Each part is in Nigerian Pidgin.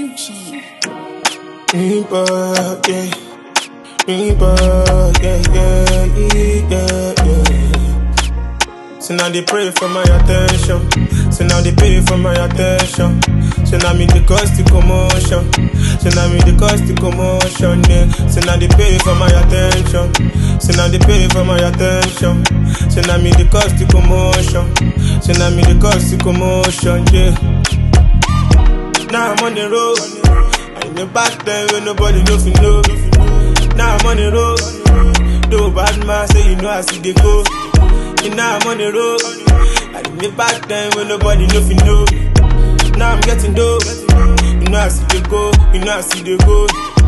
Sushi. So now they pray for my attention. So now they pay for my attention. So now me the cause the commotion. So now me the cause the commotion. Yeah. So now they pay for my attention. So now they pay for my attention. So now me the cause the commotion. So now me the cause the commotion. Yeah. Now I'm on the road. In the back then when nobody know if you know. Now I'm on the road. No bad man say you know I see they go. And now I'm on the road. And in the back then when nobody know if you know. Now I'm getting dope. You know I see they go. You know I see they go.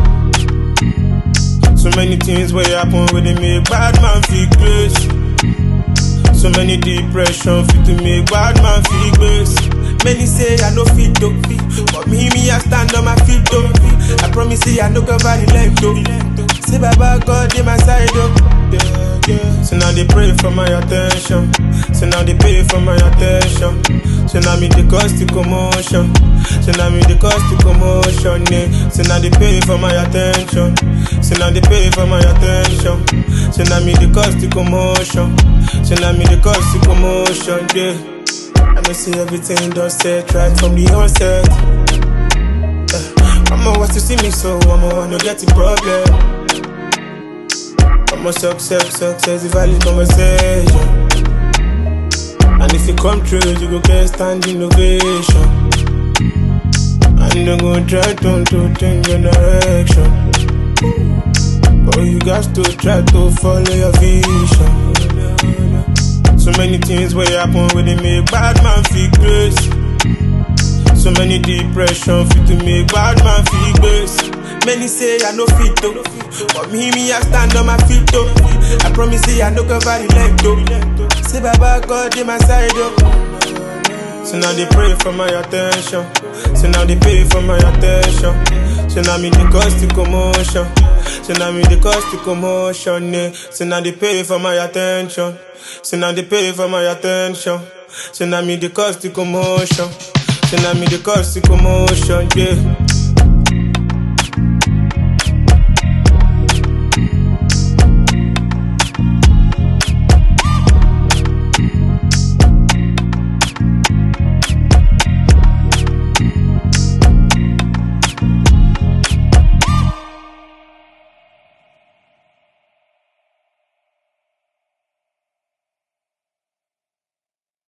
So many things will happen when they make bad man feel grace. So many depression fit to make bad man feel grace. Many say I no fit to, but me I stand on my feet to. I promise you I no go valley left to. Say Baba God in my side up. So now they pray for my attention. So now they pay for my attention. So now me the cause the commotion. So now me the cause the commotion. Yeah. So now they pay for my attention. So now they pay for my attention. So now me the cause the commotion. So now me the cause the commotion. Yeah. I know see everything done set right from the onset. I'ma want to see me so I'ma wanna get the problem. I'm a success, a valid conversation. And if you come true, you go get standing ovation. And I'm gonna try to change your direction. But you got to try to follow your vision. So many things will happen when they make bad man feel grace. So many depression fit to make bad man feel grace. Many say I no fit to, but me I stand on my feet to. I promise you I no go valley left to. Say Baba God in my side up. So now they pray for my attention. So now they pay for my attention. So now me the cause the commotion. So now me the cause the commotion. Yeah. So now they pay for my attention. So now they pay for my attention. So now me the cause the commotion. So now me the cause the commotion. Yeah.